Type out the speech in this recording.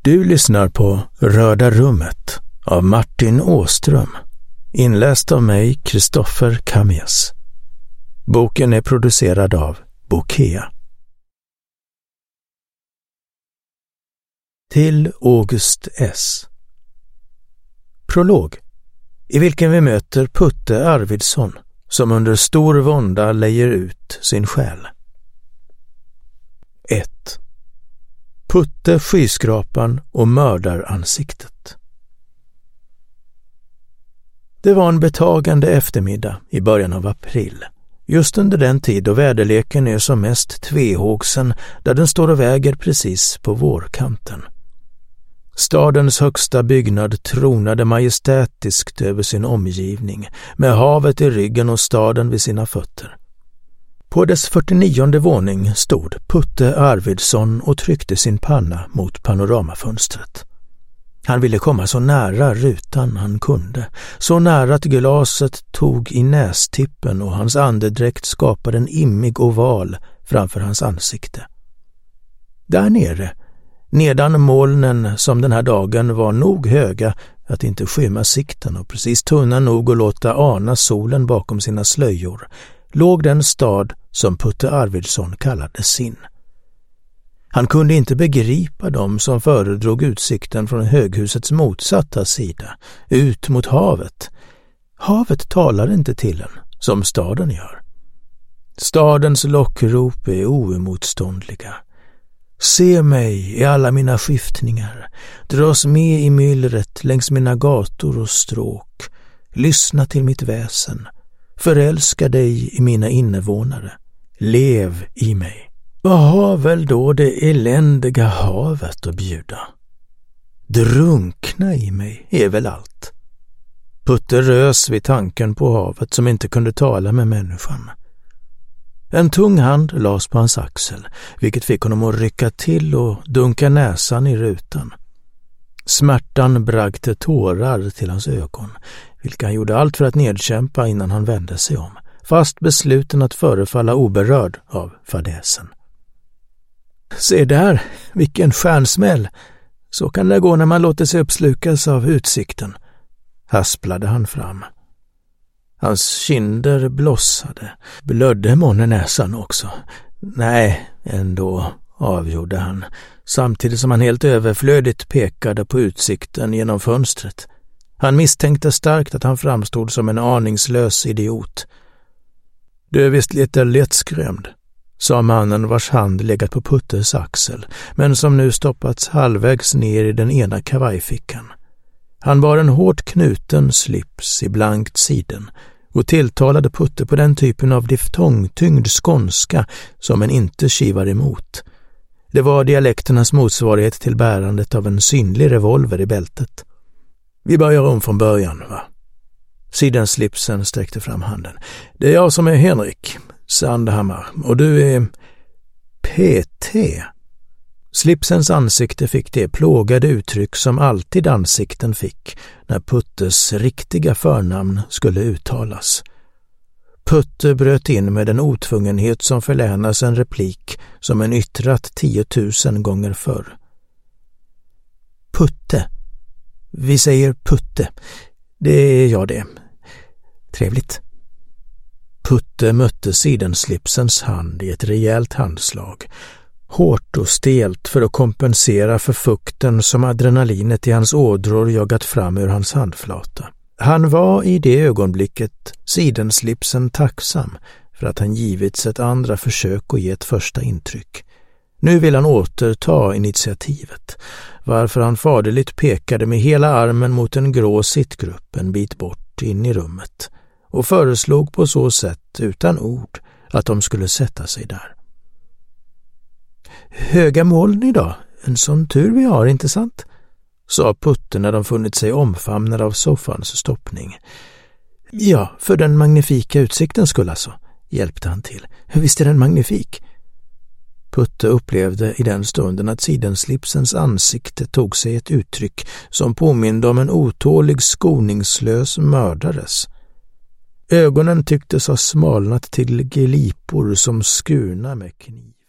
Du lyssnar på Röda rummet av Martin Åström, inläst av mig, Kristoffer Kamies. Boken är producerad av Bokea. Till August S. Prolog, i vilken vi möter Putte Arvidsson som under stor vånda lejer ut sin själ. 1. Putte skyskrapan och mördaransiktet. Det var en betagande eftermiddag i början av april, just under den tid då väderleken är som mest tvehågsen, där den står och väger precis på vårkanten. Stadens högsta byggnad tronade majestätiskt över sin omgivning, med havet i ryggen och staden vid sina fötter. På dess 49:e våning stod Putte Arvidsson och tryckte sin panna mot panoramafönstret. Han ville komma så nära rutan han kunde, så nära att glaset tog i nästippen och hans andedräkt skapade en immig oval framför hans ansikte. Där nere, nedan molnen som den här dagen var nog höga att inte skymma sikten och precis tunna nog att låta ana solen bakom sina slöjor, låg den stad som Putte Arvidsson kallade sin. Han kunde inte begripa dem som föredrog utsikten från höghusets motsatta sida, ut mot havet. Havet talar inte till en, som staden gör. Stadens lockrop är oemotståndliga. Se mig i alla mina skiftningar, dras med i myllret längs mina gator och stråk, lyssna till mitt väsen, förälska dig i mina invånare, lev i mig. Vad har väl då det eländiga havet att bjuda? Drunkna i mig är väl allt. Putte rös vid tanken på havet som inte kunde tala med människan. En tung hand lades på hans axel, vilket fick honom att rycka till och dunka näsan i rutan. Smärtan bragte tårar till hans ögon, vilka han gjorde allt för att nedkämpa innan han vände sig om, fast besluten att förefalla oberörd av fadäsen. Se där, vilken stjärnsmäll! Så kan det gå när man låter sig uppslukas av utsikten, hasplade han fram. Hans kinder blossade, blödde månne näsan också. Nej, ändå, avgjorde han, samtidigt som han helt överflödigt pekade på utsikten genom fönstret. Han misstänkte starkt att han framstod som en aningslös idiot. Du är visst lite lättskrämd, sa mannen vars hand legat på Puttes axel, men som nu stoppats halvvägs ner i den ena kavajfickan. Han bar en hårt knuten slips i blankt siden och tilltalade Putte på den typen av diftongtyngd skånska som en inte kivar emot. Det var dialekternas motsvarighet till bärandet av en synlig revolver i bältet. Vi börjar om från början, va? Sidenslipsen sträckte fram handen. Det är jag som är Henrik Sandhammar och du är PT. Slipsens ansikte fick det plågade uttryck som alltid ansikten fick när Puttes riktiga förnamn skulle uttalas. Putte bröt in med en otvungenhet som förlänas en replik som en yttrat 10 000 gånger förr. Putte. Vi säger Putte. Det är jag det. Trevligt. Putte mötte sidenslipsens hand i ett rejält handslag. Hårt och stelt för att kompensera för fukten som adrenalinet i hans ådror jagat fram ur hans handflata. Han var i det ögonblicket sidenslipsen tacksam för att han givits ett andra försök att ge ett första intryck. Nu vill han återta initiativet, varför han faderligt pekade med hela armen mot en grå sittgrupp en bit bort in i rummet och föreslog på så sätt utan ord att de skulle sätta sig där. Höga moln idag, en sån tur vi har, inte sant? Sa Putte när de funnit sig omfamnade av soffans stoppning. Ja, för den magnifika utsikten skulle alltså, hjälpte han till. Visst är den magnifik? Putte upplevde i den stunden att sidenslipsens ansikte tog sig ett uttryck som påminde om en otålig skoningslös mördares. Ögonen tycktes ha smalnat till glipor som skurna med kniv.